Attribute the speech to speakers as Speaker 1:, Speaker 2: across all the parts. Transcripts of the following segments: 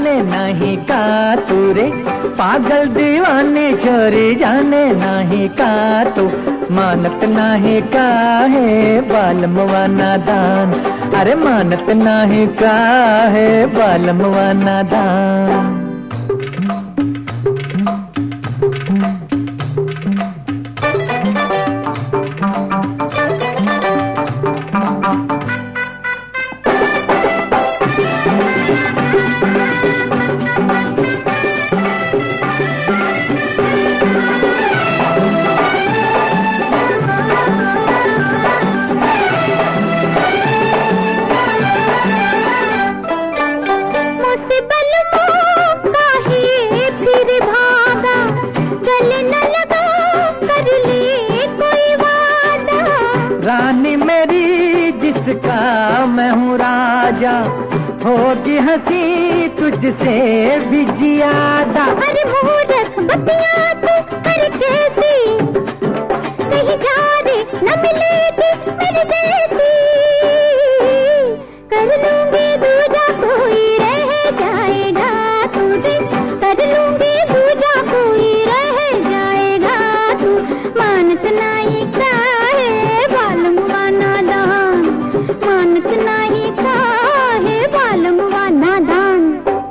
Speaker 1: जाने नहीं का तू रे, पागल दीवानी छोरी जाने नहीं का तू, मानत नहीं का है बालमवा नादान, अरे मानत नहीं का है बालमवा नादान। रानी मेरी जिसका मैं हूँ राजा, होगी हंसी तुझसे भी ज्यादा।
Speaker 2: अरे मूरख बतिया तू कर कैसी, नहीं जा रे न मिलेगी मेरी जैसी, कर लूंगी दूजा कोई रह जाएगा तुझे, कर लूंगी दूजा कोई रह जाएगा तू, मानत नहीं का है बालमवा नादान, मानत नहीं का है बालमवा नादान।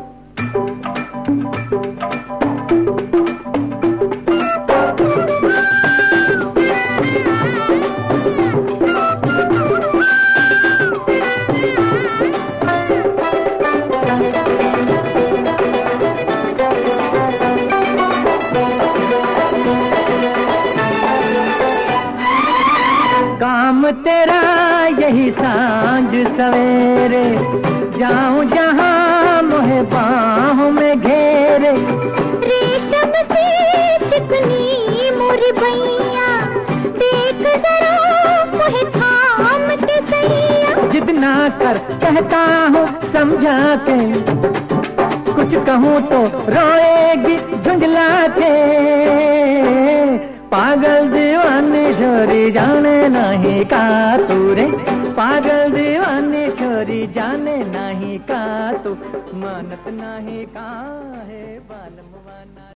Speaker 1: काम तेरा यही सांझ सवेरे, जाऊं जहां मोहे बाहों में घेरे,
Speaker 2: रेशम से चिकनी मोरी बैया, देख जरा मोहे थाम के सैया।
Speaker 1: जिद ना कर कहता हूँ समझा के, कुछ कहूँ तो रोएगी झुंझला के, पागल दीवानी छोरी जाने नहीं का तू रे, पागल दीवानी छोरी जाने नहीं का तू, मानत नहीं का है बालमवा।